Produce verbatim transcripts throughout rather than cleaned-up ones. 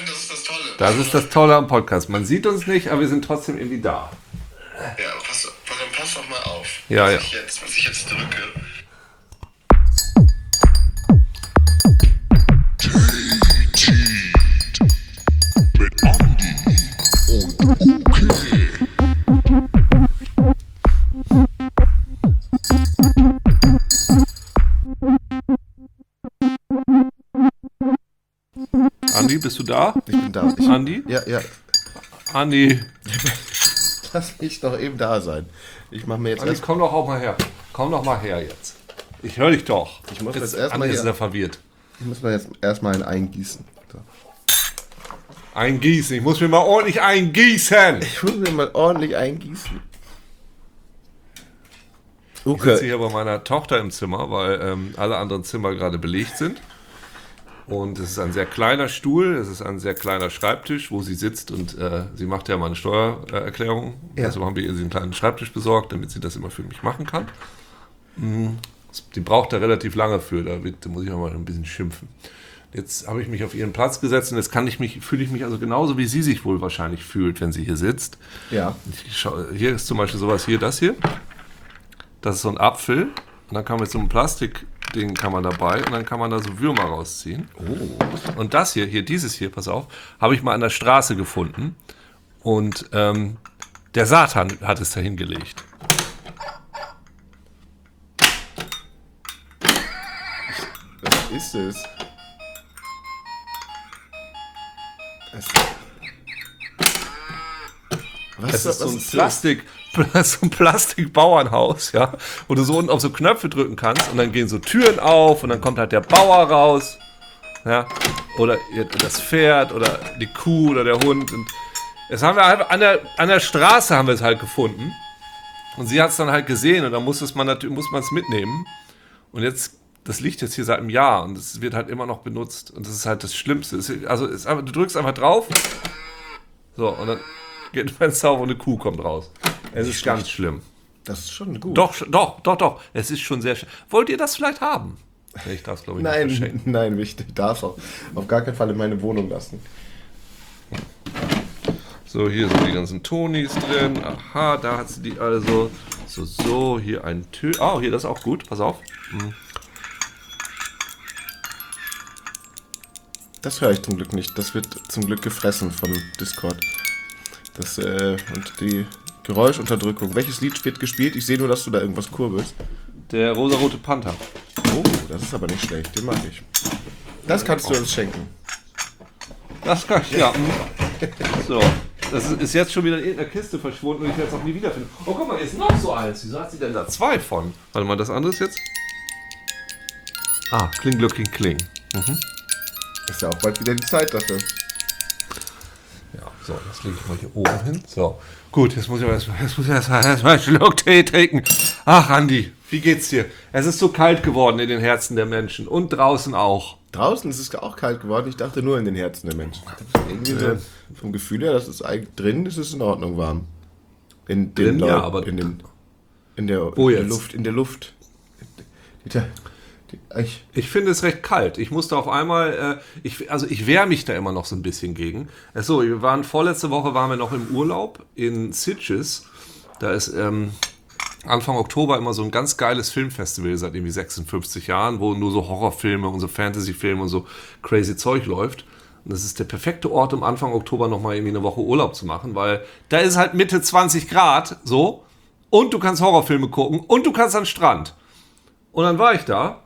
finde, das ist das Tolle. Das ist das Tolle am Podcast. Man sieht uns nicht, aber wir sind trotzdem irgendwie da. Ja, pass, pass, pass doch mal auf, ja, was, ja. Ich jetzt, was ich jetzt drücke. Mit Andi und Uke. Andi, bist du da? Ich bin da. Ich, Andi? Ja, ja. Andi. Lass mich doch eben da sein. Ich mache mir jetzt Andi, erst... komm doch auch mal her. Komm doch mal her jetzt. Ich höre dich doch. Ich muss jetzt jetzt erstmal Andi ist hier- da verwirrt. Ich muss mir jetzt erstmal ein Eingießen. So. Eingießen. Ich muss mir mal ordentlich eingießen. Ich muss mir mal ordentlich eingießen. Ich sitze Uke, hier bei meiner Tochter im Zimmer, weil ähm, alle anderen Zimmer gerade belegt sind. Und es ist ein sehr kleiner Stuhl, es ist ein sehr kleiner Schreibtisch, wo sie sitzt und äh, sie macht ja mal eine Steuererklärung. Ja. Also haben wir ihr einen kleinen Schreibtisch besorgt, damit sie das immer für mich machen kann. Mhm. Die braucht da relativ lange für, da, wird, da muss ich auch mal ein bisschen schimpfen. Jetzt habe ich mich auf ihren Platz gesetzt und jetzt kann ich mich, fühle ich mich also genauso, wie sie sich wohl wahrscheinlich fühlt, wenn sie hier sitzt. ja. Ich schau, hier ist zum Beispiel sowas hier, das hier. Das ist so ein Apfel. Und dann kann man mit so einem Plastikding kann man dabei und dann kann man da so Würmer rausziehen. Oh. Und das hier, hier, dieses hier, pass auf, habe ich mal an der Straße gefunden. Und ähm, der Satan hat es da hingelegt. Was ist es? Es was Es ist so was ein das? Plastik, so ein Plastikbauernhaus, ja, wo du so unten auf so Knöpfe drücken kannst und dann gehen so Türen auf und dann kommt halt der Bauer raus, ja, oder das Pferd oder die Kuh oder der Hund. Und das haben wir einfach an der, an der Straße haben wir es halt gefunden und sie hat es dann halt gesehen und dann muss es man natürlich muss man es mitnehmen und jetzt das liegt jetzt hier seit einem Jahr und es wird halt immer noch benutzt und das ist halt das Schlimmste. Es ist, also es ist einfach, du drückst einfach drauf, so und dann geht ein Fenster auf und eine Kuh kommt raus. Es ist ganz schlimm. Das ist schon gut. Doch, doch, doch, doch. Es ist schon sehr schön. Wollt ihr das vielleicht haben? Ich darf es, glaube ich, nicht Nein, verschenken. nein, wichtig. Darf auch auf gar keinen Fall in meine Wohnung lassen. So, hier sind die ganzen Tonis drin. Aha, da hat sie die also. So, so, hier ein Tö. Oh, hier, das ist auch gut. Pass auf. Hm. Das höre ich zum Glück nicht. Das wird zum Glück gefressen von Discord. Das, äh, und die Geräuschunterdrückung. Welches Lied wird gespielt? Ich sehe nur, dass du da irgendwas kurbelst. Der rosarote Panther. Oh, das ist aber nicht schlecht. Den mag ich. Das kannst du uns schenken. Das kann ich, ja. So. Das ist, ist jetzt schon wieder in irgendeiner Kiste verschwunden und ich werde es auch nie wiederfinden. Oh, guck mal, hier ist noch so eins. Wieso hat sie denn da zwei von? Warte mal, das andere ist jetzt. Ah, Kling, Glöckchen, Kling. Mhm. Ist ja auch bald wieder die Zeit dafür. Ja, so, das lege ich mal hier oben hin. So, gut, jetzt muss ich aber erstmal erst erst erst einen Schluck Tee trinken. Ach, Andi, wie geht's dir? Es ist so kalt geworden in den Herzen der Menschen und draußen auch. Draußen ist es auch kalt geworden. Ich dachte nur in den Herzen der Menschen. Irgendwie so vom Gefühl her, dass es eigentlich drin ist, ist es in Ordnung warm. In den Drin, ja, Leuten, aber- in den in der, Wo in der jetzt? Luft, in der Luft. Die, die, die, ich, Ich finde es recht kalt. Ich musste auf einmal, äh, ich, also ich wehre mich da immer noch so ein bisschen gegen. Achso, wir waren, vorletzte Woche waren wir noch im Urlaub in Sitges. Da ist ähm, Anfang Oktober immer so ein ganz geiles Filmfestival seit irgendwie sechsundfünfzig Jahren, wo nur so Horrorfilme und so Fantasyfilme und so crazy Zeug läuft. Und das ist der perfekte Ort, um Anfang Oktober nochmal irgendwie eine Woche Urlaub zu machen, weil da ist halt Mitte zwanzig Grad, so, und du kannst Horrorfilme gucken und du kannst an den Strand. Und dann war ich da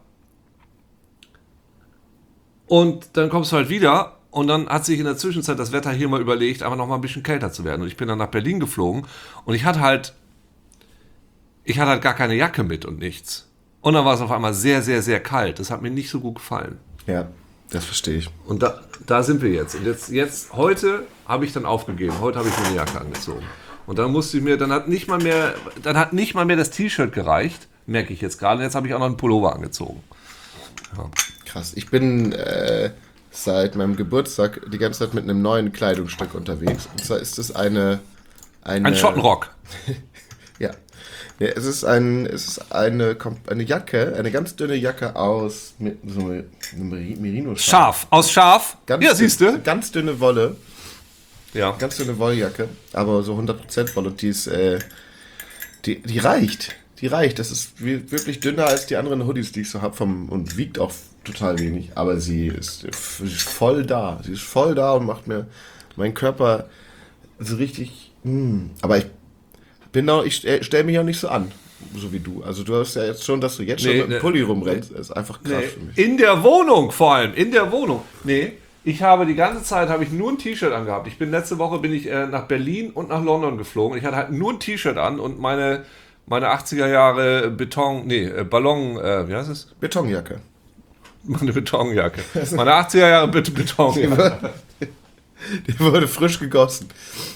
und dann kommst du halt wieder und dann hat sich in der Zwischenzeit das Wetter hier mal überlegt, einfach noch mal ein bisschen kälter zu werden. Und ich bin dann nach Berlin geflogen und ich hatte halt, ich hatte halt gar keine Jacke mit und nichts. Und dann war es auf einmal sehr, sehr, sehr kalt. Das hat mir nicht so gut gefallen. ja, das verstehe ich. Und da, da sind wir jetzt. Und jetzt, jetzt heute habe ich dann aufgegeben. Heute habe ich mir eine Jacke angezogen. Und dann musste ich mir, dann hat nicht mal mehr, dann hat nicht mal mehr das T-Shirt gereicht, merke ich jetzt gerade. Und jetzt habe ich auch noch einen Pullover angezogen. Ja. Krass. Ich bin äh, seit meinem Geburtstag die ganze Zeit mit einem neuen Kleidungsstück unterwegs. Und zwar ist es eine... eine Ein Schottenrock. Ja. Nee, es ist, ein, es ist eine, kom- eine Jacke, eine ganz dünne Jacke aus mit so einem Merino-Schaf. Schaf. Aus Schaf? Ganz Ja, dünn- siehst du? Ganz dünne Wolle. Ja. Ganz dünne Wolljacke, aber so hundert Prozent Wolle. Und die ist, äh, die, die reicht. Die reicht. Das ist wie- wirklich dünner als die anderen Hoodies, die ich so habe. Und wiegt auch total wenig. Aber sie ist, sie ist voll da. Sie ist voll da und macht mir meinen Körper so richtig. Mh. Aber ich bin auch, ich stelle mich auch nicht so an, so wie du. Also du hast ja jetzt schon, dass du jetzt Nee, schon mit dem ne, Pulli rumrennst. Das ist einfach krass Nee, für mich. in der Wohnung vor allem, in der Wohnung. Nee, ich habe die ganze Zeit habe ich nur ein T-Shirt angehabt. Ich bin letzte Woche bin ich äh, nach Berlin und nach London geflogen. Ich hatte halt nur ein T-Shirt an und meine meine achtziger Jahre Beton, nee, äh, Ballon, äh, wie heißt es? Betonjacke. Meine Betonjacke. Meine achtziger Jahre Bet- Betonjacke. Die wurde frisch gegossen.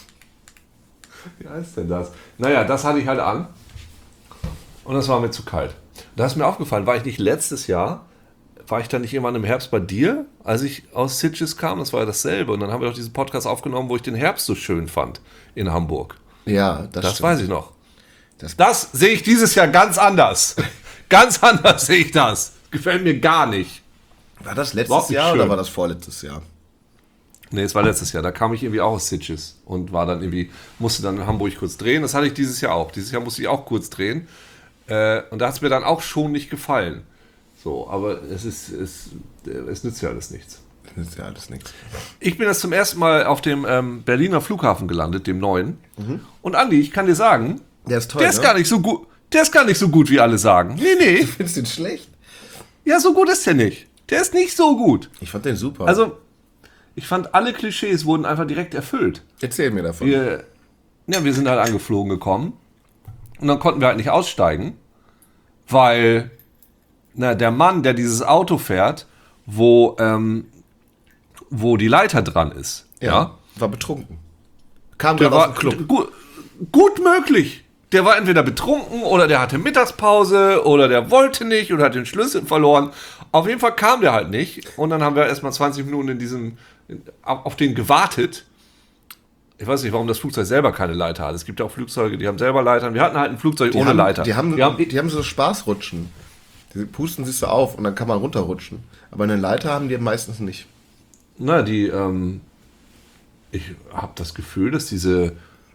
Wie heißt denn das? Naja, das hatte ich halt an. Und das war mir zu kalt. Da ist mir aufgefallen, war ich nicht letztes Jahr, war ich dann nicht irgendwann im Herbst bei dir, als ich aus Sitges kam? Das war ja dasselbe. Und dann haben wir doch diesen Podcast aufgenommen, wo ich den Herbst so schön fand in Hamburg. Ja, das, Das stimmt. weiß ich noch. Das- Das sehe ich dieses Jahr ganz anders. Ganz anders sehe ich das. Gefällt mir gar nicht. War das letztes Überhaupt nicht Jahr schön. oder war das vorletztes Jahr? Nee, es war letztes Jahr. Da kam ich irgendwie auch aus Sitges und war dann irgendwie, musste dann in Hamburg kurz drehen. Das hatte ich dieses Jahr auch. Dieses Jahr musste ich auch kurz drehen. Äh, und da hat es mir dann auch schon nicht gefallen. So, aber es ist, es, es nützt ja alles nichts. Das ist ja alles nichts. Ich bin jetzt zum ersten Mal auf dem ähm, Berliner Flughafen gelandet, dem neuen. Und Andi, ich kann dir sagen, Der ist toll, der ist ne? gar nicht so gut. Der ist gar nicht so gut, wie alle sagen. Nee, nee. Findest du den schlecht? Ja, so gut ist der nicht. Der ist nicht so gut. Ich fand den super. Also, ich fand, alle Klischees wurden einfach direkt erfüllt. erzähl mir davon. Wir, ja, wir sind halt angeflogen gekommen. Und dann konnten wir halt nicht aussteigen, weil na, der Mann, der dieses Auto fährt, wo, ähm, wo die Leiter dran ist, ja, War betrunken. Kam der gerade aus war dem Club. Gut, gut möglich. Der war entweder betrunken oder der hatte Mittagspause oder der wollte nicht oder hat den Schlüssel verloren. Auf jeden Fall kam der halt nicht. Und dann haben wir erstmal zwanzig Minuten in diesem, auf den gewartet. Ich weiß nicht, warum das Flugzeug selber keine Leiter hat. Es gibt ja auch Flugzeuge, die haben selber Leitern. Wir hatten halt ein Flugzeug ohne haben, Leiter. Die haben, wir haben, die haben so Spaßrutschen. Die pusten sich so auf und dann kann man runterrutschen. Aber eine Leiter haben die meistens nicht. na, die, ähm, ich habe das Gefühl, dass diese,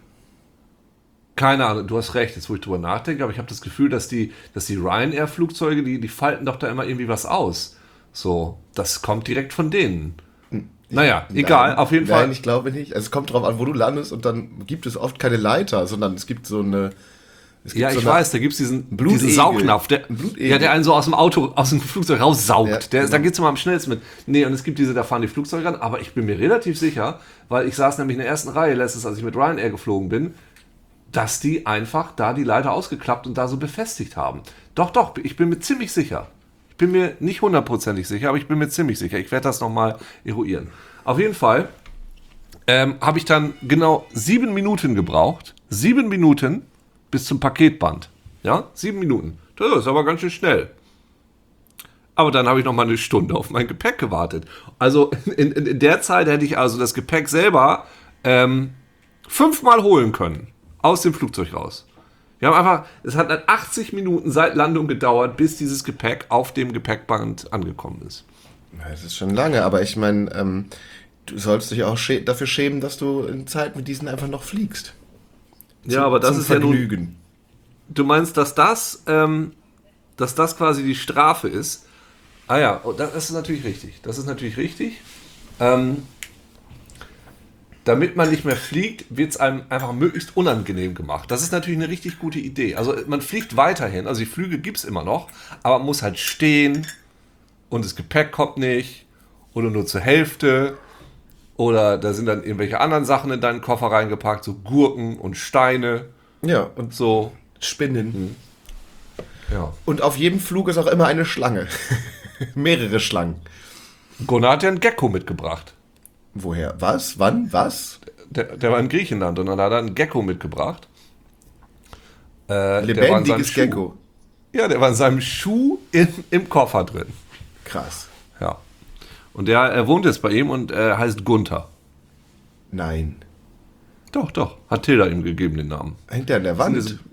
keine Ahnung, du hast recht, jetzt wo ich drüber nachdenke, aber ich habe das Gefühl, dass die, dass die Ryanair-Flugzeuge, die, die falten doch da immer irgendwie was aus. So, das kommt direkt von denen. Naja, egal, Nein, auf jeden nein, Fall. ich glaube nicht. Also es kommt drauf an, wo du landest und dann gibt es oft keine Leiter, sondern es gibt so eine... Es gibt Ja, so ich eine, weiß, da gibt es diesen, Blutegel. diesen Saugnapf, der, Ein Blutegel. ja, der einen so aus dem Auto, aus dem Flugzeug raussaugt. Ja, der, genau. Da geht es immer am schnellsten mit. Nee, und es gibt diese, da fahren die Flugzeuge ran, aber ich bin mir relativ sicher, weil ich saß nämlich in der ersten Reihe letztens, als ich mit Ryanair geflogen bin, dass die einfach da die Leiter ausgeklappt und da so befestigt haben. Doch, doch, ich bin mir ziemlich sicher. Ich bin mir nicht hundertprozentig sicher, aber ich bin mir ziemlich sicher. Ich werde das nochmal eruieren. Auf jeden Fall ähm, habe ich dann genau sieben Minuten gebraucht. Sieben Minuten bis zum Paketband. Ja, sieben Minuten. Das ist aber ganz schön schnell. Aber dann habe ich noch mal eine Stunde auf mein Gepäck gewartet. Also in, in, in der Zeit hätte ich also das Gepäck selber ähm, fünfmal holen können. Aus dem Flugzeug raus. Wir haben einfach, es hat dann achtzig Minuten seit Landung gedauert, bis dieses Gepäck auf dem Gepäckband angekommen ist. Das ist schon lange, aber ich meine, ähm, du sollst dich auch schä- dafür schämen, dass du in Zeit mit diesen einfach noch fliegst. Ja, aber das Zum ist ja nun. Vergnügen. Du meinst, dass das, ähm, dass das quasi die Strafe ist? Ah ja, oh, das ist natürlich richtig. Das ist natürlich richtig. Ähm, damit man nicht mehr fliegt, wird es einem einfach möglichst unangenehm gemacht. Das ist natürlich eine richtig gute Idee. Also man fliegt weiterhin, also die Flüge gibt es immer noch, aber man muss halt stehen und das Gepäck kommt nicht oder nur zur Hälfte oder da sind dann irgendwelche anderen Sachen in deinen Koffer reingepackt, so Gurken und Steine, Ja, und so. Spinnen. Ja. Und auf jedem Flug ist auch immer eine Schlange. Mehrere Schlangen. Gunnar hat ja einen Gecko mitgebracht. Woher? Was? Wann? Was? Der, der war in Griechenland und dann hat er einen Gecko mitgebracht. Äh, der war in seinem Lebendiges Schuh. Gecko. Ja, der war in seinem Schuh in, im Koffer drin. Krass. Ja. Und der er wohnt jetzt bei ihm und äh, heißt Gunther. Nein. Doch, doch. Hat Tilda ihm gegeben den Namen. Hängt der an der Das Wand? sind,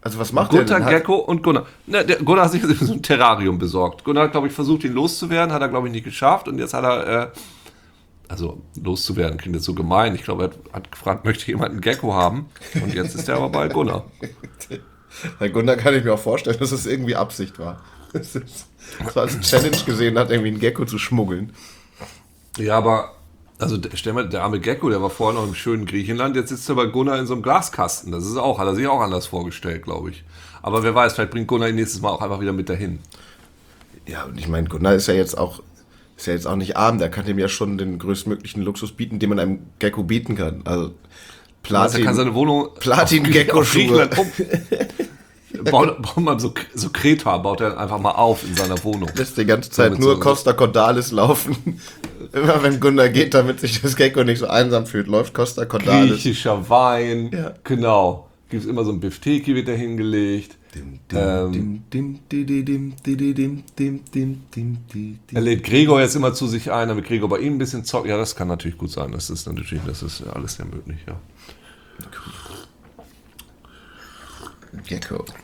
Also was macht der Gunther, denn? Hat- Gecko und Gunnar. Ne, der Gunnar hat sich so ein Terrarium besorgt. Gunnar hat, glaube ich, versucht, ihn loszuwerden, hat er, glaube ich, nicht geschafft. Und jetzt hat er, äh, also loszuwerden klingt jetzt so gemein. Ich glaube, er hat, hat gefragt, möchte jemand einen Gecko haben? Und jetzt ist er aber bei Gunnar. Bei Gunnar kann ich mir auch vorstellen, dass es irgendwie Absicht war. Das ist- das war als Challenge gesehen hat, irgendwie einen Gecko zu schmuggeln. Ja, aber, also der- stell mal, der arme Gecko, der war vorher noch im schönen Griechenland, jetzt sitzt er bei Gunnar in so einem Glaskasten. Das ist auch, hat er sich auch anders vorgestellt, glaube ich. Aber wer weiß, vielleicht bringt Gunnar ihn nächstes Mal auch einfach wieder mit dahin. Ja, und ich meine, Gunnar ist ja jetzt auch ist ja jetzt auch nicht arm, der kann dem ja schon den größtmöglichen Luxus bieten, den man einem Gecko bieten kann. Also Also Platin, er kann seine Wohnung Platin-Gecko-Schuhe. um. baut, baut mal so, so Kreta, baut er einfach mal auf in seiner Wohnung. lässt die ganze Zeit mit nur so- Costa Cordalis laufen. Immer wenn Gunnar geht, damit sich das Gecko nicht so einsam fühlt, läuft Costa Cordalis. Griechischer Wein, Ja. genau. Gibt es immer so ein Bifteki, wird da hingelegt. Dim, Ähm, dim, dim, dim, dim, dim, dim, dim, dim, dim, dim, dim. Er lädt Gregor jetzt immer zu sich ein, damit Gregor bei ihm ein bisschen zockt. Ja, das kann natürlich gut sein. Das ist natürlich, das ist ja alles sehr möglich, ja. Gecko.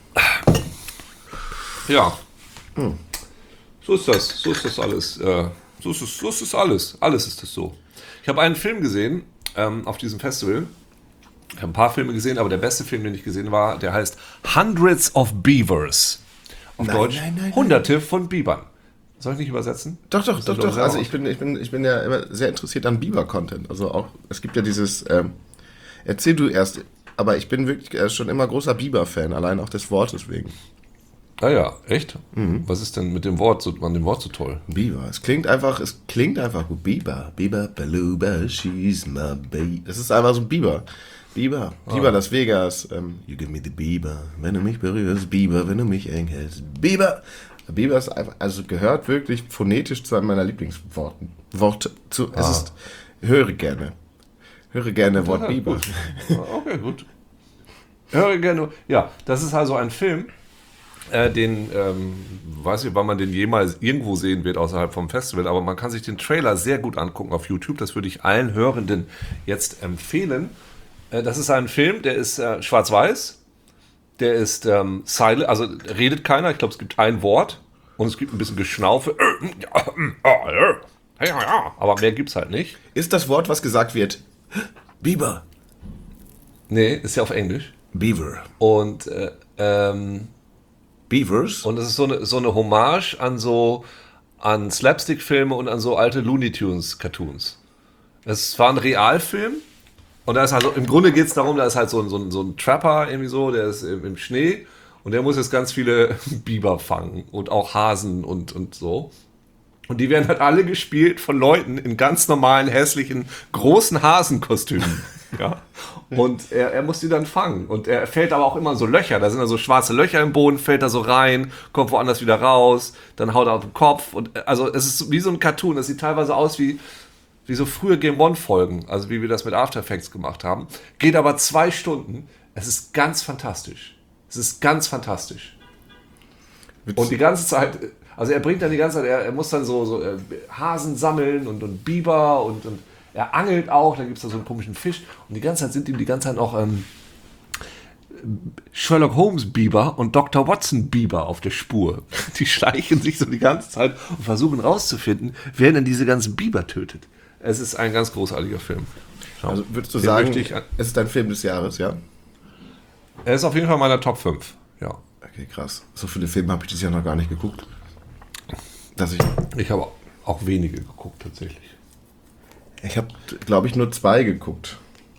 Ja. So ist das. So ist das alles. Äh, so, ist es, so ist es alles. Alles ist es so. Ich habe einen Film gesehen ähm, auf diesem Festival. Ich habe ein paar Filme gesehen, aber der beste Film, den ich gesehen war, der heißt Hundreds of Beavers. Auf Nein, Deutsch nein, nein, nein. Hunderte von Bibern. Soll ich nicht übersetzen? Doch, doch, Das doch, ist doch. sehr Also auch. ich bin, ich bin, ich bin ja immer sehr interessiert an Biber-Content. Also auch, es gibt ja dieses, ähm, erzähl du erst, aber ich bin wirklich äh, schon immer großer Biber-Fan, allein auch des Wortes wegen. Ah ja, echt? Was ist denn mit dem Wort so, an dem Wort so toll? Biber. Es klingt einfach, es klingt einfach gut. Biber, Biber, Beluba, she's my baby. Es ist einfach so ein Biber. Biber, Biber Las Vegas. Ähm, you give me the Biber, wenn du mich berührst. Biber, wenn du mich eng hältst. Biber. Biber ist einfach, also gehört wirklich phonetisch zu einem meiner Lieblingsworten. Wort zu, es ist, höre gerne. Höre gerne Wort Ja, Biber. gut. Okay, gut. Höre gerne. Ja, das ist also ein Film, äh, den, ähm, weiß nicht, wann man den jemals irgendwo sehen wird außerhalb vom Festival, aber man kann sich den Trailer sehr gut angucken auf YouTube. Das würde ich allen Hörenden jetzt empfehlen. Äh, das ist ein Film, der ist äh, schwarz-weiß, der ist ähm, silent, also redet keiner. Ich glaube, es gibt ein Wort und es gibt ein bisschen Geschnaufe. Aber mehr gibt's halt nicht. Ist das Wort, was gesagt wird, Biber? Nee, ist ja auf Englisch. Beaver. Und äh, ähm, Beavers? Und es ist so eine, so eine Hommage an so an Slapstick-Filme und an so alte Looney Tunes-Cartoons. Es war ein Realfilm und da ist also, im Grunde geht es darum, da ist halt so ein, so, ein, so ein Trapper irgendwie so, der ist im, im Schnee und der muss jetzt ganz viele Biber fangen und auch Hasen und, und so. Und die werden halt alle gespielt von Leuten in ganz normalen, hässlichen, großen Hasenkostümen. Ja. Und er, er muss die dann fangen. Und er fällt aber auch immer in so Löcher. Da sind da so schwarze Löcher im Boden, fällt da so rein, kommt woanders wieder raus, dann haut er auf den Kopf. Und also es ist wie so ein Cartoon. Es sieht teilweise aus wie, wie so frühe Game One-Folgen, also wie wir das mit After Effects gemacht haben. Geht aber zwei Stunden. Es ist ganz fantastisch. Es ist ganz fantastisch. Und die ganze Zeit, also er bringt dann die ganze Zeit, er, er muss dann so, so äh, Hasen sammeln und, und Biber und, und er angelt auch, da gibt es da so einen komischen Fisch und die ganze Zeit sind ihm die ganze Zeit auch ähm, Sherlock Holmes Biber und Doktor Watson Biber auf der Spur. Die schleichen sich so die ganze Zeit und versuchen rauszufinden, wer denn diese ganzen Biber tötet. Es ist ein ganz großartiger Film. Ja. Also würdest du Den sagen, möchte ich an- es ist dein Film des Jahres, ja? Er ist auf jeden Fall in meiner Top fünf. Ja. Okay, krass. So viele Filme habe ich dieses Jahr noch gar nicht geguckt. Dass ich. Ich habe auch wenige geguckt tatsächlich. Ich habe, glaube ich, nur zwei geguckt.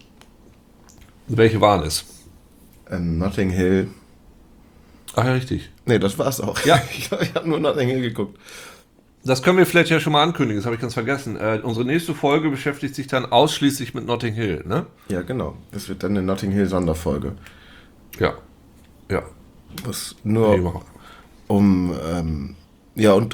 Welche waren es? Ähm, Notting Hill. Ach ja, richtig. Nee, das war's auch. Ja. ich ich habe nur Notting Hill geguckt. Das können wir vielleicht ja schon mal ankündigen, das habe ich ganz vergessen. Äh, unsere nächste Folge beschäftigt sich dann ausschließlich mit Notting Hill, ne? Ja, genau. Das wird dann eine Notting Hill Sonderfolge. Ja. Ja. Was nur Nee, mach- um. Ähm, ja, und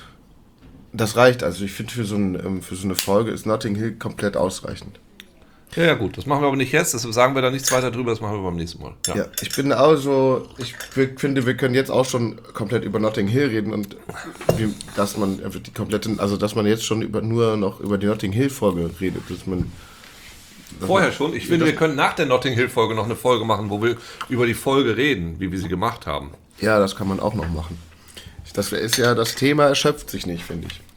das reicht. Also, ich finde, für, so ein, ähm, für so eine Folge ist Notting Hill komplett ausreichend. ja, ja, gut. Das machen wir aber nicht jetzt, deshalb sagen wir da nichts weiter drüber, das machen wir beim nächsten Mal. Ja. Ja, ich bin auch so, ich w- finde, wir können jetzt auch schon komplett über Notting Hill reden und wie, dass man einfach die komplette, also dass man jetzt schon über nur noch über die Notting Hill Folge redet, dass man Vorher schon. Ich finde, wir können nach der Notting Hill-Folge noch eine Folge machen, wo wir über die Folge reden, wie wir sie gemacht haben. Ja, das kann man auch noch machen. Das ist ja, das Thema erschöpft sich nicht, finde ich.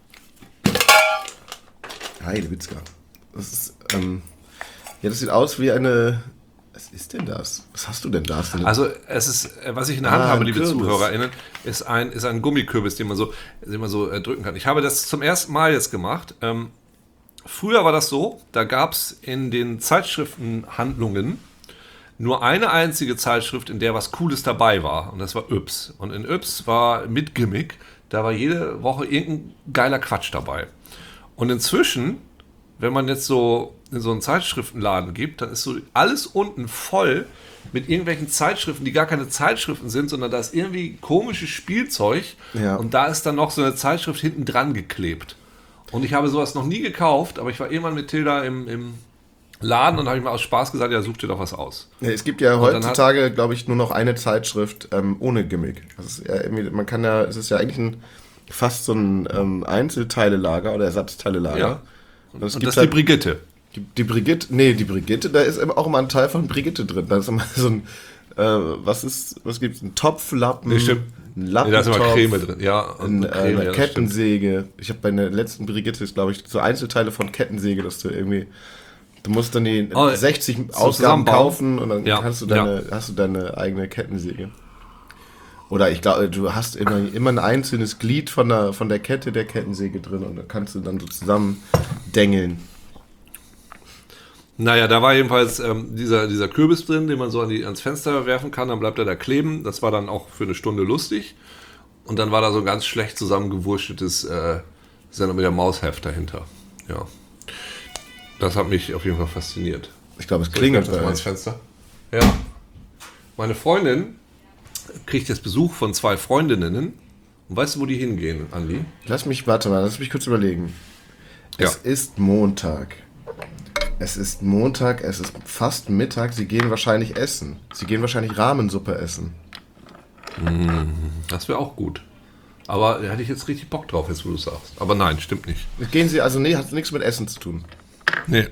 Heide Witzka. Das ist, ähm, ja, das sieht aus wie eine, was ist denn das? Was hast du denn da? Also es ist, äh, was ich in der Hand Ah, habe, ein liebe Kürbis. ZuhörerInnen, ist ein, ist ein Gummikürbis, den man so, den man so äh, drücken kann. Ich habe das zum ersten Mal jetzt gemacht. Ähm, früher war das so, da gab es in den Zeitschriftenhandlungen nur eine einzige Zeitschrift, in der was Cooles dabei war. Und das war Yps. Und in Yps war mit Gimmick, da war jede Woche irgendein geiler Quatsch dabei. Und inzwischen, wenn man jetzt so in so einen Zeitschriftenladen gibt, dann ist so alles unten voll mit irgendwelchen Zeitschriften, die gar keine Zeitschriften sind, sondern da ist irgendwie komisches Spielzeug. Ja. Und da ist dann noch so eine Zeitschrift hinten dran geklebt. Und ich habe sowas noch nie gekauft, aber ich war irgendwann mit Tilda im, im Laden und habe ich mal aus Spaß gesagt, ja, such dir doch was aus. Ja, es gibt ja Und dann heutzutage, glaube ich, nur noch eine Zeitschrift ähm, ohne Gimmick. Das ist ja irgendwie, man kann ja, es ist ja eigentlich ein, fast so ein ähm, Einzelteilelager oder Ersatzteilelager. Ja. Und, es Und gibt das ist die halt, Brigitte. die, die Brigitte, nee, die Brigitte, da ist immer auch immer ein Teil von Brigitte drin. Da ist immer so ein, äh, was ist, was gibt's? Ein Topflappen, Nee, stimmt. ein Nee, da ist Lappentopf, immer Creme drin. Ja, und ein, äh, Creme, ja, eine das Kettensäge. Ich habe bei der letzten Brigitte, ist glaube ich, so Einzelteile von Kettensäge, dass du irgendwie, du musst dann die Oh, sechzig so Ausgaben zusammenbauen. kaufen und dann Ja, kannst du deine, hast du deine eigene Kettensäge. Oder ich glaube, du hast immer, immer ein einzelnes Glied von der, von der Kette der Kettensäge drin und da kannst du dann so zusammen dengeln. Naja, da war jedenfalls ähm, dieser, dieser Kürbis drin, den man so an die, ans Fenster werfen kann, dann bleibt er da kleben. Das war dann auch für eine Stunde lustig. Und dann war da so ein ganz schlecht zusammengewurschtetes äh, Sendung mit der Mausheft dahinter. Ja. Das hat mich auf jeden Fall fasziniert. Ich glaube, es klingelt das mal bei ans euch. Fenster. Ja. Meine Freundin kriegt jetzt Besuch von zwei Freundinnen. Und weißt du, wo die hingehen, Andi? Lass mich, warte mal, lass mich kurz überlegen. Ja. Es ist Montag. Es ist Montag, es ist fast Mittag. Sie gehen wahrscheinlich essen. Sie gehen wahrscheinlich Rahmensuppe essen. Das wäre auch gut. Aber da hätte ich jetzt richtig Bock drauf, jetzt wo du es sagst. Aber nein, stimmt nicht. Gehen Sie, also nee, hat nichts mit Essen zu tun. Nee.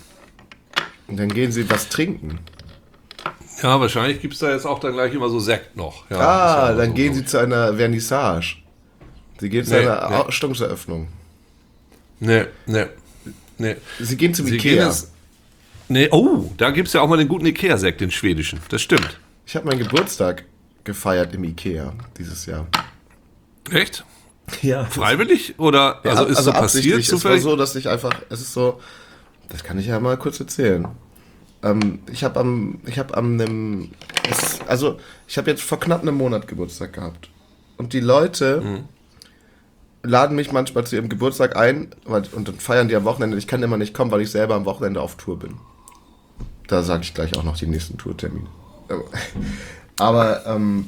Und dann gehen Sie was trinken. Ja, wahrscheinlich gibt es da jetzt auch dann gleich immer so Sekt noch. Ja, Ah, ist ja immer dann so, gehen glaub Sie zu einer Vernissage. Sie gehen zu Nee, einer nee. Ausstellungseröffnung. ich. Nee, nee, nee. Sie gehen zum Sie Ikea. gehen jetzt- Nee, oh, da gibt es ja auch mal den guten Ikea-Sekt, den schwedischen. Das stimmt. Ich habe meinen Geburtstag gefeiert im Ikea dieses Jahr. Echt? Ja. Freiwillig? Oder Ja, also ist so passiert absichtlich. Es war zufällig? so, dass ich einfach, es ist so, das kann ich ja mal kurz erzählen. Ähm, ich habe am, ich habe am, nem, es, also ich habe jetzt vor knapp einem Monat Geburtstag gehabt. Und die Leute Mhm. laden mich manchmal zu ihrem Geburtstag ein, weil, und dann feiern die am Wochenende. Ich kann immer nicht kommen, weil ich selber am Wochenende auf Tour bin. Da sage ich gleich auch noch die nächsten Tourtermine. Aber ähm,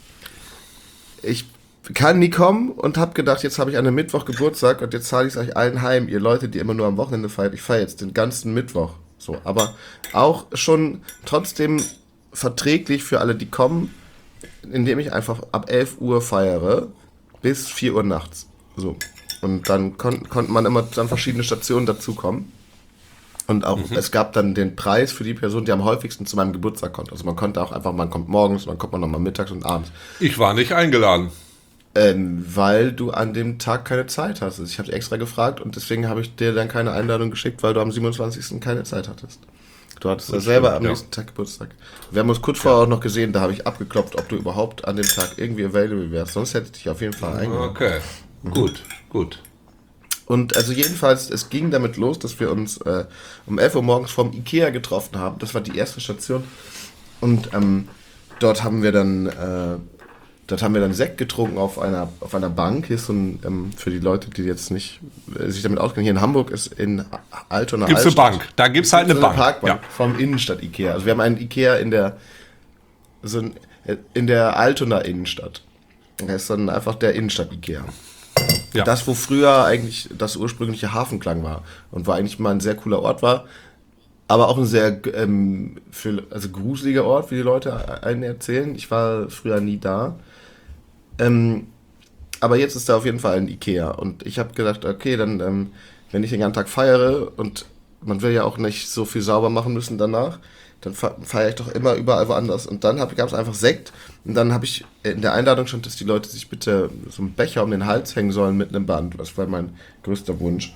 ich kann nie kommen und habe gedacht, jetzt habe ich an einem Mittwoch Geburtstag und jetzt zahle ich es euch allen heim, ihr Leute, die immer nur am Wochenende feiert. Ich feiere jetzt den ganzen Mittwoch. So, aber auch schon trotzdem verträglich für alle, die kommen, indem ich einfach ab elf Uhr feiere bis vier Uhr nachts. So. Und dann kon konnte man immer an verschiedene Stationen dazukommen. Und auch, es gab dann den Preis für die Person, die am häufigsten zu meinem Geburtstag kommt. Also man konnte auch einfach, man kommt morgens, dann kommt man nochmal mittags und abends. Ich war nicht eingeladen. Ähm, weil du an dem Tag keine Zeit hast. Also ich habe extra gefragt und deswegen habe ich dir dann keine Einladung geschickt, weil du am siebenundzwanzigsten keine Zeit hattest. Du hattest ja Das selber stimmt, am ja. nächsten Tag Geburtstag. Wir haben uns kurz vorher auch noch gesehen, da habe ich abgeklopft, ob du überhaupt an dem Tag irgendwie available wärst. Sonst hätte ich dich auf jeden Fall eingeladen. Okay, gut, gut. Und also jedenfalls, es ging damit los, dass wir uns äh, um elf Uhr morgens vom Ikea getroffen haben. Das war die erste Station. Und ähm, dort haben wir dann äh, dort haben wir dann Sekt getrunken auf einer auf einer Bank. Hier ist so ein, ähm, für die Leute, die jetzt nicht äh, sich damit auskennen, hier in Hamburg ist in Altona Gibt's eine Altstadt Bank? Da gibt's halt eine so Bank. Parkbank Ja. vom Innenstadt Ikea. Also wir haben einen Ikea in der so ein, in der Altona Innenstadt. Das ist dann einfach der Innenstadt Ikea. Ja. Das, wo früher eigentlich das ursprüngliche Hafenklang war und wo eigentlich mal ein sehr cooler Ort war, aber auch ein sehr ähm, für, also gruseliger Ort, wie die Leute einen erzählen. Ich war früher nie da. Ähm, aber jetzt ist da auf jeden Fall ein Ikea und ich habe gedacht, okay, dann, ähm, wenn ich den ganzen Tag feiere und man will ja auch nicht so viel sauber machen müssen danach. Dann feiere ich doch immer überall woanders. Und dann gab es einfach Sekt. Und dann habe ich in der Einladung stand, dass die Leute sich bitte so einen Becher um den Hals hängen sollen mit einem Band. Das war mein größter Wunsch.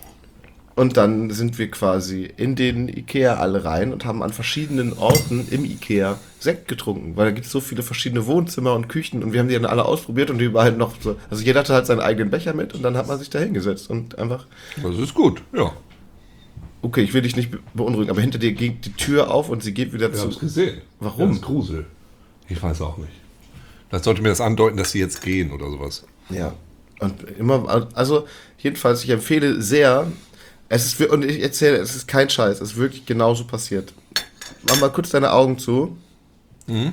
Und dann sind wir quasi in den Ikea alle rein und haben an verschiedenen Orten im Ikea Sekt getrunken. Weil da gibt es so viele verschiedene Wohnzimmer und Küchen. Und wir haben die dann alle ausprobiert und überall noch so. Also jeder hatte halt seinen eigenen Becher mit und dann hat man sich da hingesetzt und einfach. Das ist gut, ja. Okay, ich will dich nicht beunruhigen, aber hinter dir geht die Tür auf und sie geht wieder Wir zu. haben es gesehen. Warum? Das ist Grusel. Ich weiß auch nicht. Vielleicht sollte mir das andeuten, dass sie jetzt gehen oder sowas. Ja. Und immer, also jedenfalls, ich empfehle sehr, es ist, und ich erzähle, es ist kein Scheiß, es ist wirklich genauso passiert. Mach mal kurz deine Augen zu. Mhm.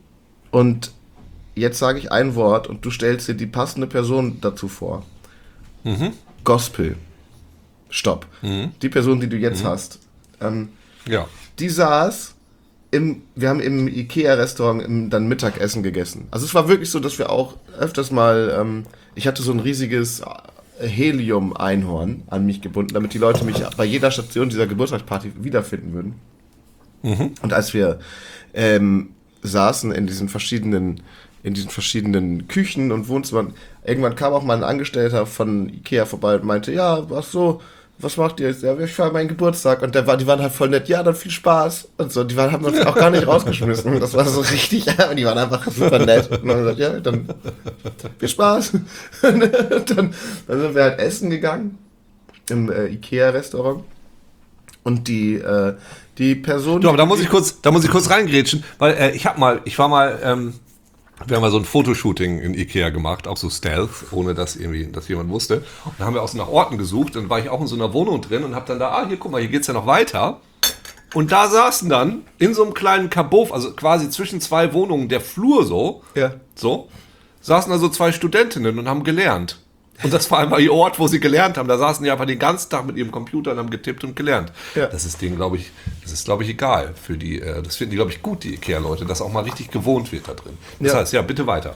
Und jetzt sage ich ein Wort und du stellst dir die passende Person dazu vor. Mhm. Gospel. Stopp. Mhm. Die Person, die du jetzt Mhm. hast. Ähm, Ja. die saß im, wir haben im Ikea-Restaurant im, dann Mittagessen gegessen. Also es war wirklich so, dass wir auch öfters mal, ähm, ich hatte so ein riesiges Helium-Einhorn an mich gebunden, damit die Leute mich bei jeder Station dieser Geburtstagsparty wiederfinden würden. Mhm. Und als wir ähm, saßen in diesen verschiedenen in diesen verschiedenen Küchen und Wohnzimmern, irgendwann kam auch mal ein Angestellter von Ikea vorbei und meinte, ja, was so, was macht ihr jetzt? Ja, ich feiere meinen Geburtstag. Und der war, die waren halt voll nett, ja, dann viel Spaß. Und so, die waren, haben uns auch gar nicht rausgeschmissen. Das war so richtig, die waren einfach super nett. Und dann haben wir gesagt, ja, dann viel Spaß. dann, dann sind wir halt essen gegangen im äh, Ikea-Restaurant. Und die, äh, die Person... Du, aber da muss ich kurz, da muss ich kurz reingrätschen, weil äh, ich hab mal, ich war mal, ähm, wir haben mal so ein Fotoshooting in Ikea gemacht, auch so Stealth, ohne dass irgendwie, dass jemand wusste. Und da haben wir auch so nach Orten gesucht, dann war ich auch in so einer Wohnung drin und hab dann da, ah, hier, guck mal, hier geht's ja noch weiter. Und da saßen dann in so einem kleinen Kabuff, also quasi zwischen zwei Wohnungen, der Flur so, Ja. so, saßen da so zwei Studentinnen und haben gelernt. Und das war einfach ihr Ort, wo sie gelernt haben. Da saßen die einfach den ganzen Tag mit ihrem Computer und haben getippt und gelernt. Ja. Das ist denen, glaube ich, das ist, glaube ich, egal für die. Äh, das finden die, glaube ich, gut, die Ikea-Leute, dass auch mal richtig gewohnt wird da drin. Das Ja. heißt, ja, bitte weiter.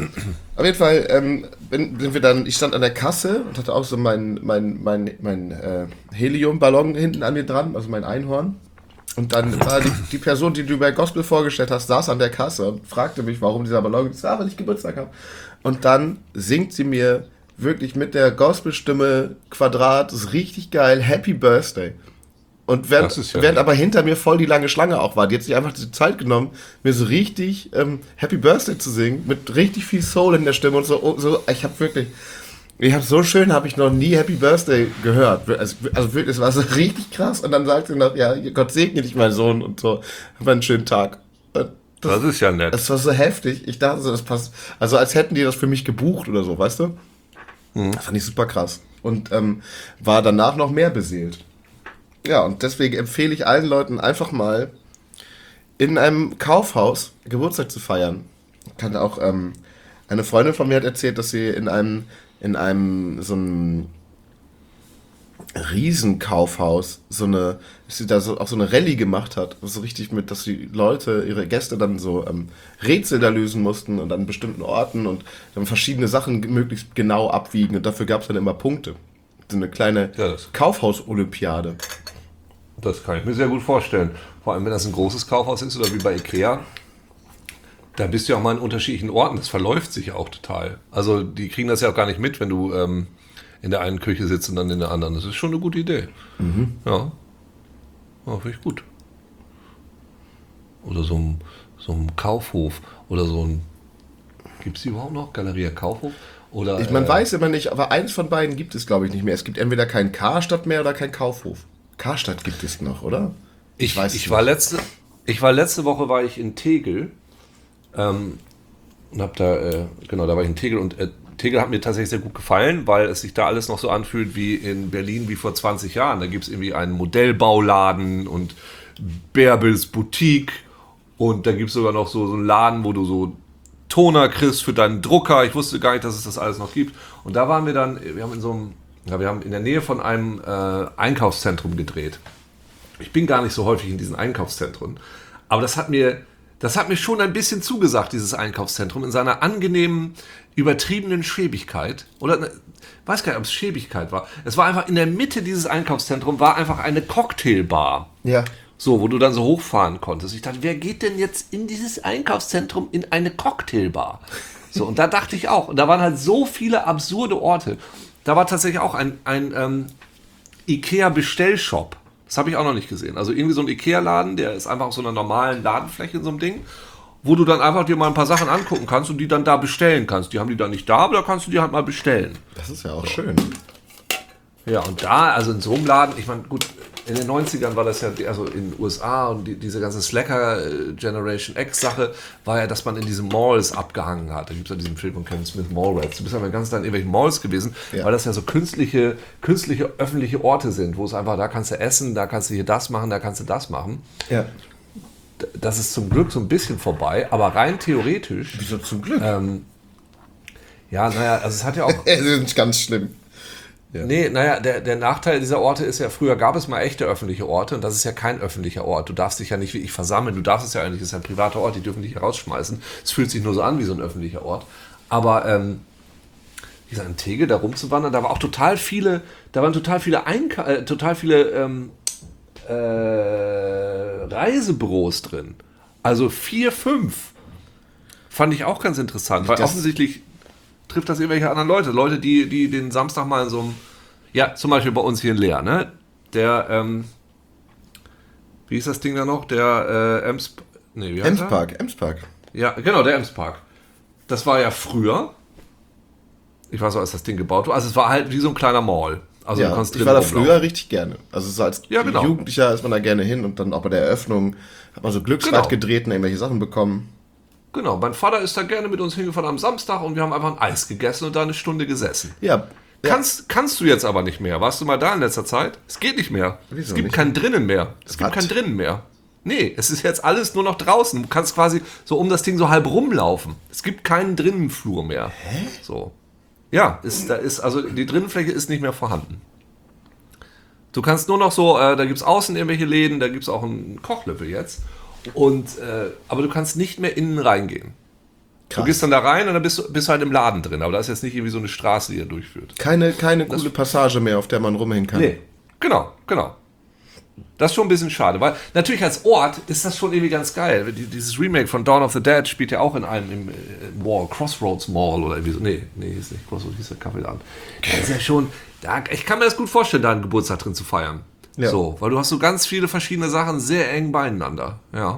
Auf jeden Fall ähm, bin, sind wir dann, ich stand an der Kasse und hatte auch so meinen mein, mein, mein, äh, Heliumballon hinten an mir dran, also mein Einhorn. Und dann war die, die Person, die du bei Gospel vorgestellt hast, saß an der Kasse und fragte mich, warum dieser Ballon ist. Ah, weil ich Geburtstag habe. Und dann singt sie mir wirklich mit der Gospelstimme Quadrat, das ist richtig geil, Happy Birthday. Und während, Das ist ja während nett. aber hinter mir voll die lange Schlange auch war, die hat sich einfach die Zeit genommen, mir so richtig ähm, Happy Birthday zu singen, mit richtig viel Soul in der Stimme und so. oh, so ich habe wirklich, ich habe so schön, habe ich noch nie Happy Birthday gehört. Also, also wirklich, es war so richtig krass. Und dann sagt sie noch, ja, Gott segne dich, mein Sohn, und so, hab einen schönen Tag. Und das, Das ist ja nett. das war so heftig. Ich dachte so, das passt, also als hätten die das für mich gebucht oder so, weißt du? Das fand ich super krass. Und ähm, war danach noch mehr beseelt. Ja, und deswegen empfehle ich allen Leuten einfach mal in einem Kaufhaus Geburtstag zu feiern. Ich kann auch, ähm, eine Freundin von mir hat erzählt, dass sie in einem, in einem, so einem Riesenkaufhaus so eine, dass sie da so, auch so eine Rallye gemacht hat. So richtig mit, dass die Leute, ihre Gäste dann so ähm, Rätsel da lösen mussten und an bestimmten Orten und dann verschiedene Sachen möglichst genau abwiegen und dafür gab es dann immer Punkte. So eine kleine Ja, das- Kaufhaus-Olympiade. Das kann ich mir sehr gut vorstellen. Vor allem, wenn das ein großes Kaufhaus ist oder wie bei Ikea. Da bist du ja auch mal in unterschiedlichen Orten. Das verläuft sich ja auch total. Also die kriegen das ja auch gar nicht mit, wenn du ähm, in der einen Küche sitzt und dann in der anderen. Das ist schon eine gute Idee. Ja. Ja, finde ich gut. Oder so ein, so ein Kaufhof. Oder so ein... Gibt es die überhaupt noch? Galeria Kaufhof? Oder, Ich, man äh, weiß immer nicht, aber eins von beiden gibt es, glaube ich, nicht mehr. Es gibt entweder kein Karstadt mehr oder kein Kaufhof. Karstadt gibt es noch, oder? Ich, weiß ich, es war nicht. letzte, ich war letzte Woche war ich in Tegel ähm, und hab da, äh, genau, da war ich in Tegel und äh, Tegel hat mir tatsächlich sehr gut gefallen, weil es sich da alles noch so anfühlt wie in Berlin wie vor zwanzig Jahren. Da gibt es irgendwie einen Modellbauladen und Bärbels Boutique und da gibt es sogar noch so, so einen Laden, wo du so Toner kriegst für deinen Drucker. Ich wusste gar nicht, dass es das alles noch gibt. Und da waren wir dann, wir haben in so einem, ja, wir haben in der Nähe von einem äh, Einkaufszentrum gedreht. Ich bin gar nicht so häufig in diesen Einkaufszentren, aber das hat mir, Das hat mir schon ein bisschen zugesagt, dieses Einkaufszentrum, in seiner angenehmen, übertriebenen Schäbigkeit. Oder, ne, weiß gar nicht, ob es Schäbigkeit war. Es war einfach in der Mitte dieses Einkaufszentrums war einfach eine Cocktailbar. Ja. So, wo du dann so hochfahren konntest. Ich dachte, wer geht denn jetzt in dieses Einkaufszentrum in eine Cocktailbar? So, und da dachte ich auch. Und da waren halt so viele absurde Orte. Da war tatsächlich auch ein, ein ähm, Ikea-Bestellshop. Das habe ich auch noch nicht gesehen. Also irgendwie so ein Ikea-Laden, der ist einfach auf so einer normalen Ladenfläche in so einem Ding, wo du dann einfach dir mal ein paar Sachen angucken kannst und die dann da bestellen kannst. Die haben die dann nicht da, aber da kannst du die halt mal bestellen. Das ist ja auch schön. Ja, und da, also in so einem Laden, ich meine, gut, in den neunzigern war das ja, also in den U S A und die, diese ganze Slacker äh, Generation X-Sache war ja, dass man in diesen Malls abgehangen hat. Da gibt es ja diesen Film von Kevin Smith, Mallrats. Du bist ja mal ganz in irgendwelchen Malls gewesen, Ja. weil das ja so künstliche, künstliche öffentliche Orte sind, wo es einfach, da kannst du essen, da kannst du hier das machen, da kannst du das machen. Ja. Das ist zum Glück so ein bisschen vorbei, aber rein theoretisch, Wieso zum Glück? ähm, ja, naja, also es hat ja auch... Das ist ganz schlimm. Ja. Nee, naja, der, der Nachteil dieser Orte ist ja, früher gab es mal echte öffentliche Orte und das ist ja kein öffentlicher Ort. Du darfst dich ja nicht wie ich versammeln, du darfst es ja eigentlich, es ist ja ein privater Ort, die dürfen dich hier rausschmeißen. Es fühlt sich nur so an wie so ein öffentlicher Ort. Aber, ähm, wie gesagt, in Tegel da rumzuwandern, da war auch total viele, da waren total viele, Einka äh, total viele ähm, äh, Reisebüros drin. Also vier, fünf. Fand ich auch ganz interessant, weil Das- offensichtlich trifft das irgendwelche anderen Leute. Leute, die, die den Samstag mal in so einem, ja, zum Beispiel bei uns hier in Leer, ne? Der, ähm, wie ist das Ding da noch? Der, äh, Ems, nee, wie heißt er? Emspark, Emspark. Ja, genau, der Emspark. Das war ja früher, ich weiß auch, als das Ding gebaut wurde, also es war halt wie so ein kleiner Mall. Also Ja, du kannst ich drin war da rumlaufen. früher richtig gerne. Also so als Ja, genau. Jugendlicher ist man da gerne hin und dann auch bei der Eröffnung hat man so Glücksrad Genau. gedreht und irgendwelche Sachen bekommen. Genau, mein Vater ist da gerne mit uns hingefahren am Samstag und wir haben einfach ein Eis gegessen und da eine Stunde gesessen. Ja. ja. Kannst, kannst du jetzt aber nicht mehr. Warst du mal da in letzter Zeit? Es geht nicht mehr. Wieso es gibt nicht? kein Drinnen mehr. Es gibt Was? kein Drinnen mehr. Nee, es ist jetzt alles nur noch draußen. Du kannst quasi so um das Ding so halb rumlaufen. Es gibt keinen Drinnenflur mehr. Hä? So. Ja, ist, da ist, also die Drinnenfläche ist nicht mehr vorhanden. Du kannst nur noch so, äh, da gibt es außen irgendwelche Läden, da gibt es auch einen Kochlöffel jetzt. Und, äh, aber du kannst nicht mehr innen reingehen. Krass. Du gehst dann da rein und dann bist du bist halt im Laden drin. Aber da ist jetzt nicht irgendwie so eine Straße, die er durchführt. Keine, keine coole Passage mehr, auf der man rumhängen kann. Nee, genau, genau. Das ist schon ein bisschen schade, weil natürlich als Ort ist das schon irgendwie ganz geil. Die- Dieses Remake von Dawn of the Dead spielt ja auch in einem im, äh, Mall, Crossroads Mall oder irgendwie so. Nee, nee, hieß nicht Crossroads, hieß der Kaffeeladen. Das ist ja schon, da, ich kann mir das gut vorstellen, da einen Geburtstag drin zu feiern. Ja. So, weil du hast so ganz viele verschiedene Sachen sehr eng beieinander. Ja.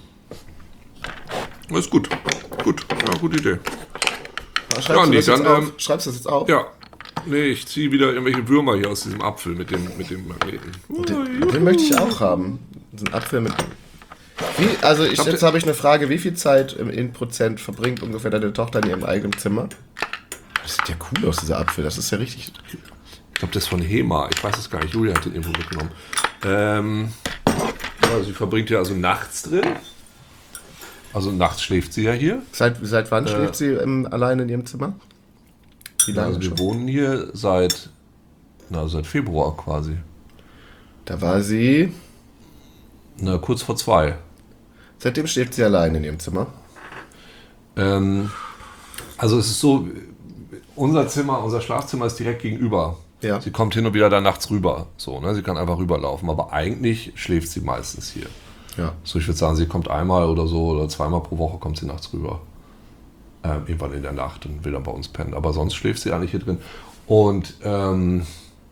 Das ist gut. Gut, ja, gute Idee. Schreibst, Ja, du nee, das jetzt dann, auf? ähm, Schreibst du das jetzt auf? Ja. Nee, ich ziehe wieder irgendwelche Würmer hier aus diesem Apfel mit dem, mit dem Magneten. Den, den möchte ich auch haben. So ein Apfel mit. Wie, also ich, Glaub, jetzt habe ich eine Frage, wie viel Zeit im in Prozent verbringt ungefähr deine Tochter in ihrem eigenen Zimmer? Das sieht ja cool aus, dieser Apfel. Das ist ja richtig. Ich glaube, das ist von Hema. Ich weiß es gar nicht. Julia hat den irgendwo mitgenommen. Ähm, ja, sie verbringt ja also nachts drin. Also nachts schläft sie ja hier. Seit, seit wann schläft sie ähm, alleine in ihrem Zimmer? Wie lange Also wir schon? wohnen hier seit, na, seit Februar quasi. Da war sie. Na, kurz vor zwei. Seitdem schläft sie alleine in ihrem Zimmer. Ähm, also es ist so, unser Zimmer, unser Schlafzimmer ist direkt gegenüber. Ja. Sie kommt hin und wieder da nachts rüber. So, ne? Sie kann einfach rüberlaufen, aber eigentlich schläft sie meistens hier. Ja. So, ich würde sagen, sie kommt einmal oder so oder zweimal pro Woche kommt sie nachts rüber. Ähm, irgendwann in der Nacht und will dann bei uns pennen. Aber sonst schläft sie eigentlich hier drin. Und ähm,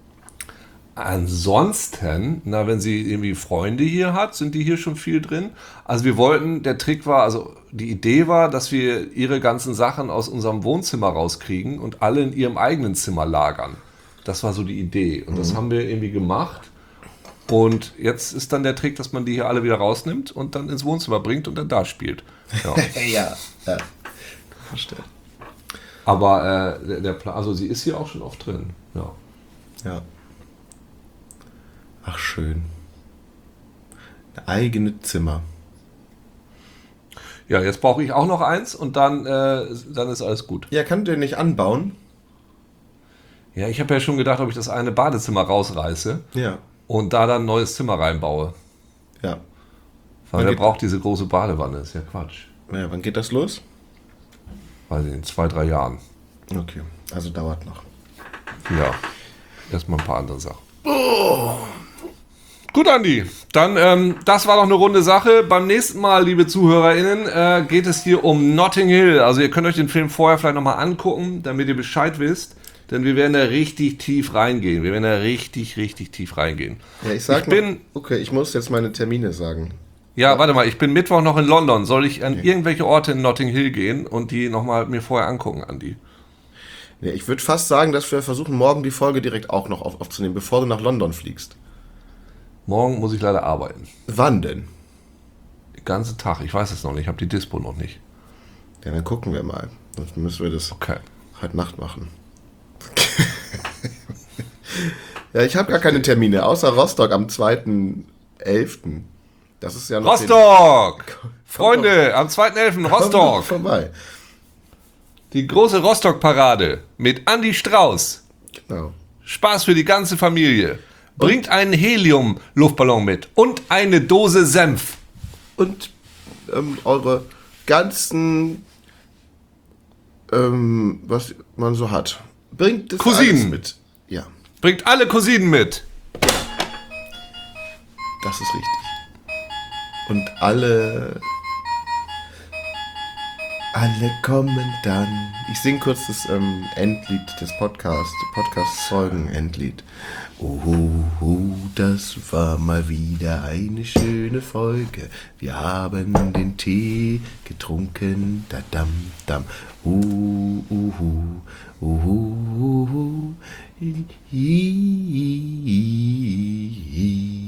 ansonsten, na, wenn sie irgendwie Freunde hier hat, sind die hier schon viel drin. Also wir wollten, der Trick war, also die Idee war, dass wir ihre ganzen Sachen aus unserem Wohnzimmer rauskriegen und alle in ihrem eigenen Zimmer lagern. Das war so die Idee. Und das haben wir irgendwie gemacht. Und jetzt ist dann der Trick, dass man die hier alle wieder rausnimmt und dann ins Wohnzimmer bringt und dann da spielt. Ja. ja. ja. Verstehe. Aber äh, der, der Plan, also sie ist hier auch schon oft drin. Ja. Ja. Ach, schön. Ein eigenes Zimmer. Ja, jetzt brauche ich auch noch eins und dann, äh, dann ist alles gut. Ja, kannst du den nicht anbauen? Ja, ich habe ja schon gedacht, ob ich das eine Badezimmer rausreiße Ja. und da dann ein neues Zimmer reinbaue. Ja. Aber Wann der geht- braucht diese große Badewanne, ist ja Quatsch. Ja, wann geht das los? Weiß ich, in zwei, drei Jahren. Okay, also dauert noch. Ja, erstmal ein paar andere Sachen. Gut, Andi, dann ähm, das war doch eine runde Sache. Beim nächsten Mal, liebe ZuhörerInnen, äh, geht es hier um Notting Hill. Also ihr könnt euch den Film vorher vielleicht nochmal angucken, damit ihr Bescheid wisst. Denn wir werden da richtig tief reingehen. Wir werden da richtig, richtig tief reingehen. Ja, ich sag Ich bin- noch, okay, ich muss jetzt meine Termine sagen. Ja, warte mal, ich bin Mittwoch noch in London. Soll ich an irgendwelche Orte in Notting Hill gehen und die nochmal mir vorher angucken, Andi? Ja, ich würde fast sagen, dass wir versuchen, morgen die Folge direkt auch noch auf, aufzunehmen, bevor du nach London fliegst. Morgen muss ich leider arbeiten. Wann denn? Den ganzen Tag. Ich weiß es noch nicht. Ich habe die Dispo noch nicht. Ja, dann gucken wir mal. Sonst müssen wir das Okay. heute Nacht machen. Ja, ich habe gar keine Termine, außer Rostock am zweiten elften Das ist ja noch... Rostock! Freunde, am zweiten elften Komm doch Rostock. vorbei. Die große Rostock-Parade mit Andi Strauß. Genau. Spaß für die ganze Familie. Bringt einen Helium-Luftballon mit und eine Dose Senf. Und ähm, eure ganzen, ähm, was man so hat. Bringt das Cousinen. alles mit. Ja, Bringt alle Cousinen mit. das ist richtig. Und alle, alle kommen dann. Ich singe kurz das ähm, Endlied des Podcasts, Podcast-Folgen-Endlied. Uhu, das war mal wieder eine schöne Folge. Wir haben den Tee getrunken, da dam dam. Uhu, uhu, uhu, uhu. Hi, hi, hi.